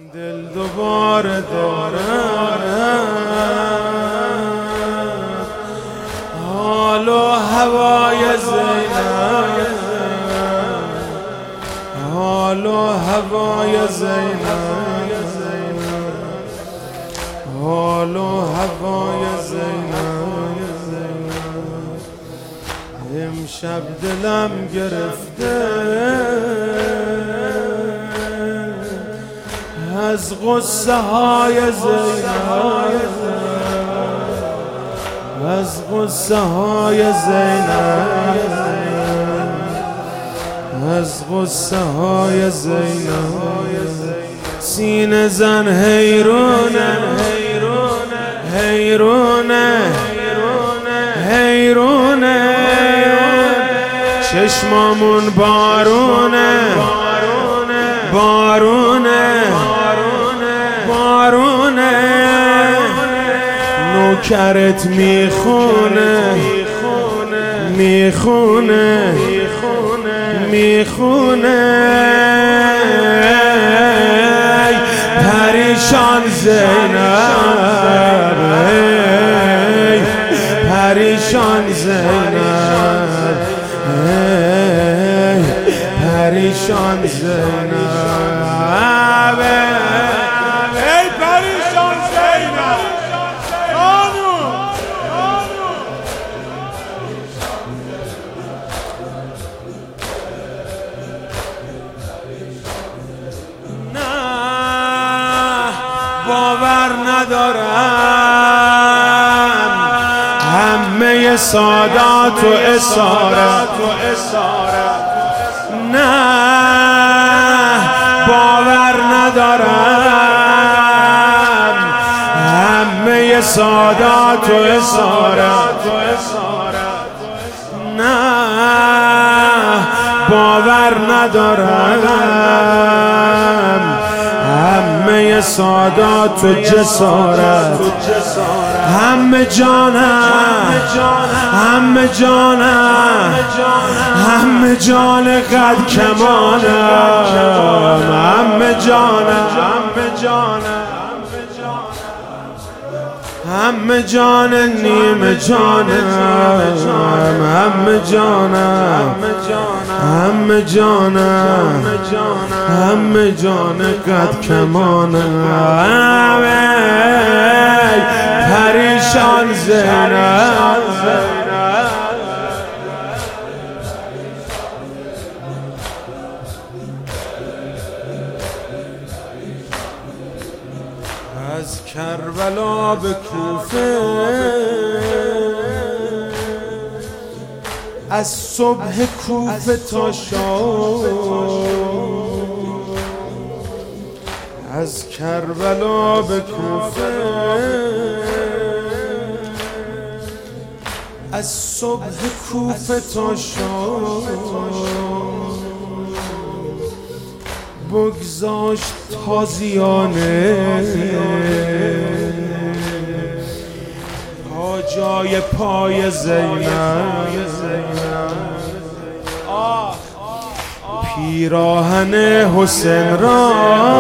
دل دوباره دارم حال و هوای زینب، حال و هوای زینب، حال و هوای زینب. امشب دلم گرفته از غصه های زینب، از غصه های زینب، از غصه های زینب. سینه زن حیرونه، حیرونه، حیرونه، چشمامون بارونه، بارونه، بارونه، نوکرت میخونه، میخونه، میخونه. پریشان زینب، پریشان زینب، پریشان زینب، ای پریشان زینب خانوم. نه باور ندارم همه سادات و اسارت، نه باور ندارم همه سادات و اسارت، نه باور ندارم همه سادات و جسارت. همه جانم، همه جانم، همه جان قد کمانم، همه جانم، همه جانم، همه جان نیمه جانم، همه جانم، همه جانم، همه جان قد کمانم. پریشان زینب، از کربلا به کوفه، از صبح کوفه تا شام، از کربلا به کوفه، از صبح کوفه تا شام، بگذاشت تازیانه تا جای پای زینب. پیراهن حسین را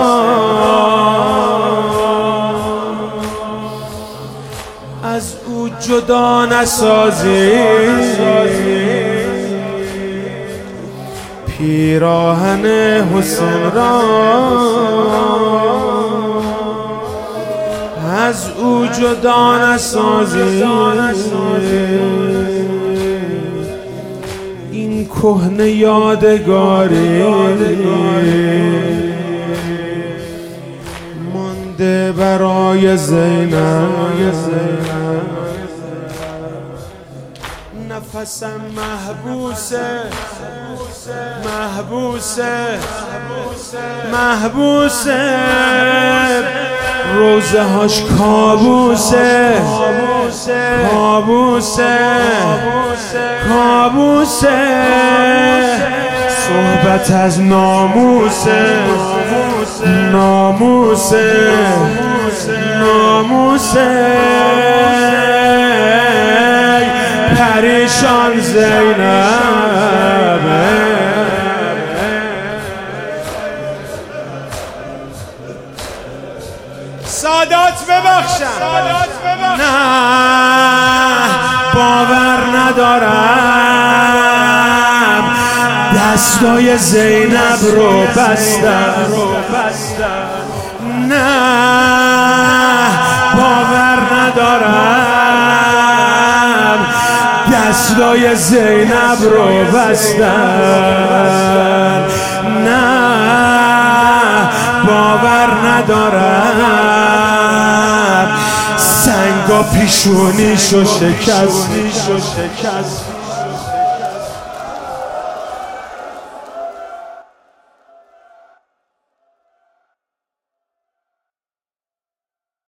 از او جدا نسازی، پیراهن حسین را از او جدا نسازی. این کهنه یادگاری مانده برای زینب. نفسم محبوسه، محبوسه، محبوسه، روزه هاش کابوسه، کابوسه، کابوسه، صحبت از ناموسه، ناموسه، ناموسه. پریشان زینب، سادات ببخشم. نه باور ندارم دستای زینب رو بستم. نه باور ندارم دستای زینب رو بستم. نه باور ندارم سنگا پیشونیشو شکست.